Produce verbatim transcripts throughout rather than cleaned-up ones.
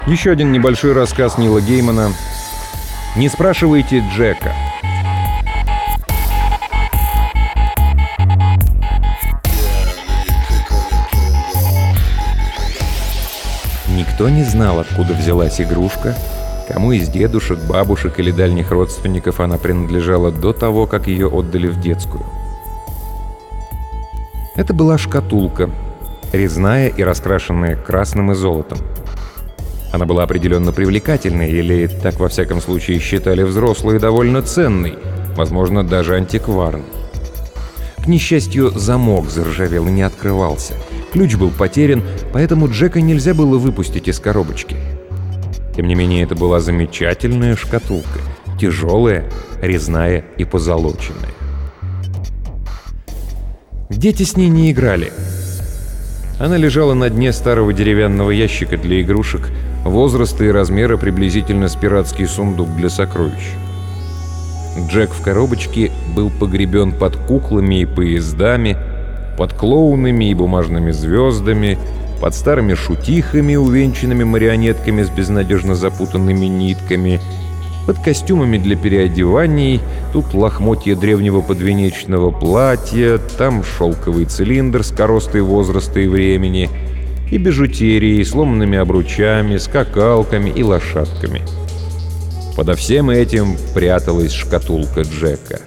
Еще один небольшой рассказ Нила Геймана. «Не спрашивайте Джека». Никто не знал, откуда взялась игрушка, кому из дедушек, бабушек или дальних родственников она принадлежала до того, как ее отдали в детскую. Это была шкатулка, резная и раскрашенная красным и золотом. Она была определенно привлекательной, или, так во всяком случае, считали взрослые, довольно ценной, возможно, даже антикварной. К несчастью, замок заржавел и не открывался. Ключ был потерян, поэтому Джека нельзя было выпустить из коробочки. Тем не менее, это была замечательная шкатулка, тяжелая, резная и позолоченная. Дети с ней не играли. Она лежала на дне старого деревянного ящика для игрушек, возраста и размера приблизительно с пиратский сундук для сокровищ. Джек в коробочке был погребен под куклами и поездами, под клоунами и бумажными звездами, под старыми шутихами, увенчанными марионетками с безнадежно запутанными нитками, под костюмами для переодеваний, тут лохмотья древнего подвенечного платья, там шелковый цилиндр с коростой возраста и времени, и бижутерией, сломанными обручами, скакалками и лошадками. Подо всем этим пряталась шкатулка Джека.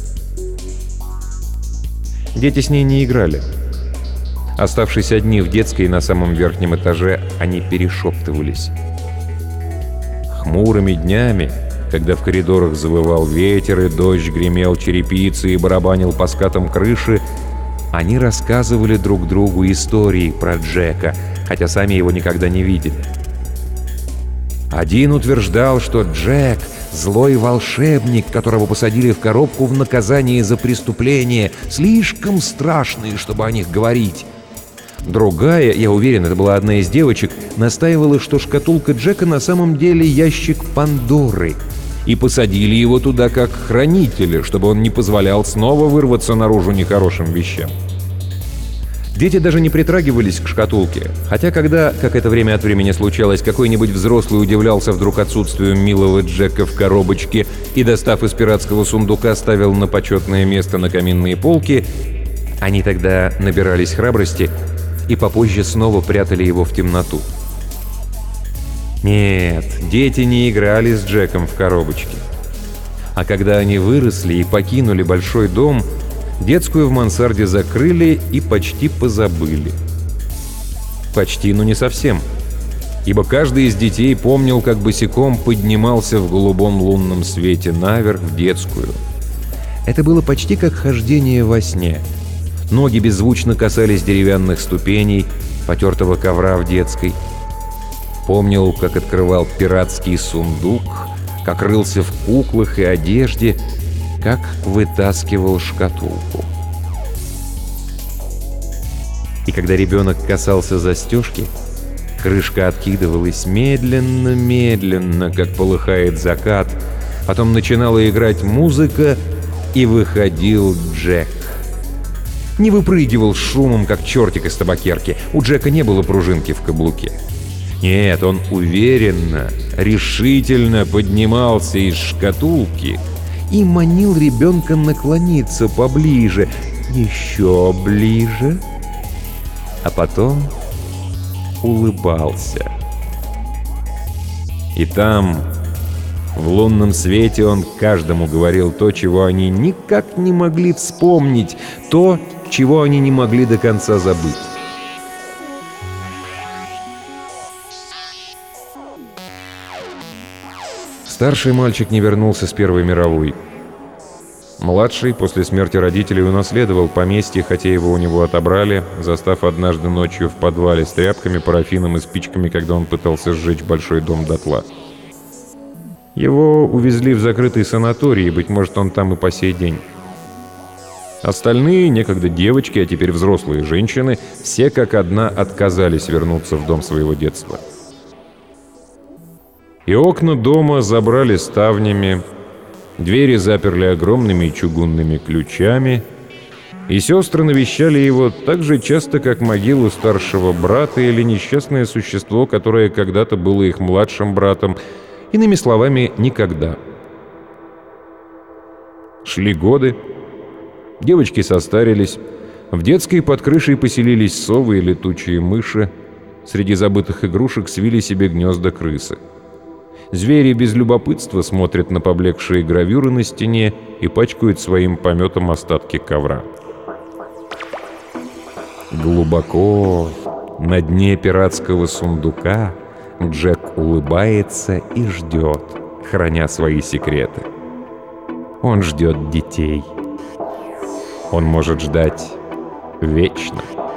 Дети с ней не играли. Оставшись одни в детской на самом верхнем этаже, они перешептывались. Хмурыми днями, когда в коридорах завывал ветер и дождь гремел черепицей и барабанил по скатам крыши, они рассказывали друг другу истории про Джека, хотя сами его никогда не видели. Один утверждал, что Джек — злой волшебник, которого посадили в коробку в наказание за преступления, слишком страшные, чтобы о них говорить. Другая, я уверен, это была одна из девочек, настаивала, что шкатулка Джека на самом деле ящик Пандоры, и посадили его туда как хранителя, чтобы он не позволял снова вырваться наружу нехорошим вещам. Дети даже не притрагивались к шкатулке, хотя когда, как это время от времени случалось, какой-нибудь взрослый удивлялся вдруг отсутствию милого Джека в коробочке и, достав из пиратского сундука, ставил на почетное место на каминные полки, они тогда набирались храбрости и попозже снова прятали его в темноту. Нет, дети не играли с Джеком в коробочке. А когда они выросли и покинули большой дом, детскую в мансарде закрыли и почти позабыли. Почти, но не совсем. Ибо каждый из детей помнил, как босиком поднимался в голубом лунном свете наверх в детскую. Это было почти как хождение во сне. Ноги беззвучно касались деревянных ступеней, потертого ковра в детской. Помнил, как открывал пиратский сундук, как рылся в куклах и одежде, как вытаскивал шкатулку. И когда ребенок касался застежки, крышка откидывалась медленно-медленно, как полыхает закат, потом начинала играть музыка, и выходил Джек. Не выпрыгивал с шумом, как чертик из табакерки. У Джека не было пружинки в каблуке. Нет, он уверенно, решительно поднимался из шкатулки и манил ребенка наклониться поближе, еще ближе, а потом улыбался. И там, в лунном свете, он каждому говорил то, чего они никак не могли вспомнить, то, чего они не могли до конца забыть. Старший мальчик не вернулся с Первой мировой. Младший после смерти родителей унаследовал поместье, хотя его у него отобрали, застав однажды ночью в подвале с тряпками, парафином и спичками, когда он пытался сжечь большой дом дотла. Его увезли в закрытый санаторий, и, быть может, он там и по сей день. Остальные, некогда девочки, а теперь взрослые женщины, все как одна отказались вернуться в дом своего детства. И окна дома забрали ставнями, двери заперли огромными чугунными ключами, И сестры навещали его так же часто, как могилу старшего брата или несчастное существо, которое когда-то было их младшим братом. Иными словами, никогда. Шли годы. Девочки состарились. В детской под крышей поселились совы и летучие мыши. Среди забытых игрушек свили себе гнезда крысы. Звери без любопытства смотрят на поблекшие гравюры на стене и пачкают своим пометом остатки ковра. Глубоко, на дне пиратского сундука, Джек улыбается и ждет, храня свои секреты. Он ждет детей. Он может ждать вечно.